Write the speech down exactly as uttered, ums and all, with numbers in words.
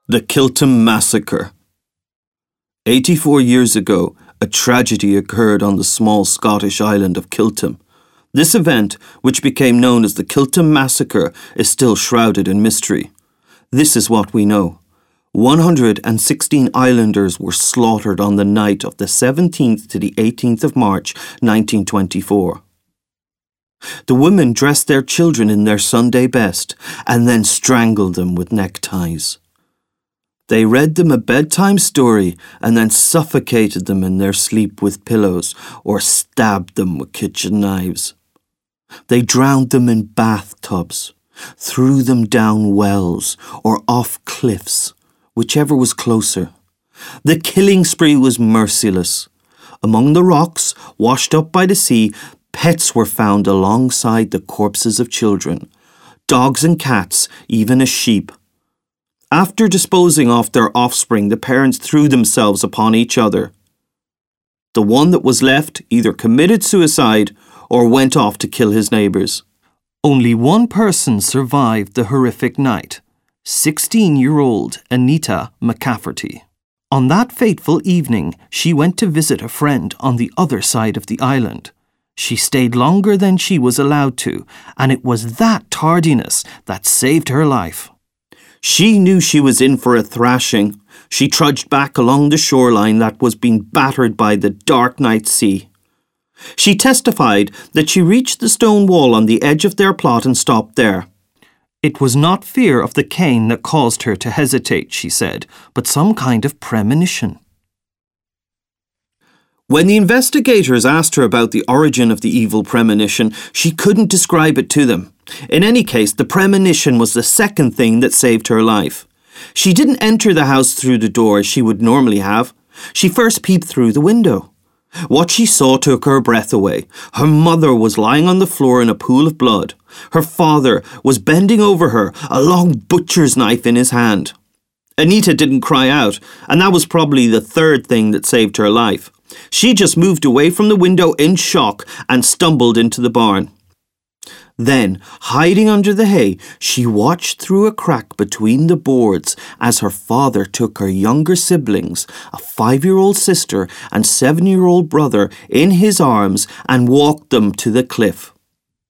The Kiltam Massacre. eighty-four years ago, a tragedy occurred on the small Scottish island of Kiltam. This event, which became known as the Kiltam Massacre, is still shrouded in mystery. This is what we know. one hundred sixteen islanders were slaughtered on the night of the seventeenth to the eighteenth of March, nineteen twenty-four. The women dressed their children in their Sunday best and then strangled them with neckties. They read them a bedtime story and then suffocated them in their sleep with pillows or stabbed them with kitchen knives. They drowned them in bathtubs, threw them down wells or off cliffs, whichever was closer. The killing spree was merciless. Among the rocks, washed up by the sea, pets were found alongside the corpses of children, dogs and cats, even a sheep. After disposing of their offspring, the parents threw themselves upon each other. The one that was left either committed suicide or went off to kill his neighbours. Only one person survived the horrific night, sixteen-year-old Anita McCafferty. On that fateful evening, she went to visit a friend on the other side of the island. She stayed longer than she was allowed to, and it was that tardiness that saved her life. She knew she was in for a thrashing. She trudged back along the shoreline that was being battered by the dark night sea. She testified that she reached the stone wall on the edge of their plot and stopped there. It was not fear of the cane that caused her to hesitate, she said, but some kind of premonition. When the investigators asked her about the origin of the evil premonition, she couldn't describe it to them. In any case, the premonition was the second thing that saved her life. She didn't enter the house through the door as she would normally have. She first peeped through the window. What she saw took her breath away. Her mother was lying on the floor in a pool of blood. Her father was bending over her, a long butcher's knife in his hand. Anita didn't cry out, and that was probably the third thing that saved her life. She just moved away from the window in shock and stumbled into the barn. Then, hiding under the hay, she watched through a crack between the boards as her father took her younger siblings, a five-year-old sister and seven-year-old brother, in his arms and walked them to the cliff.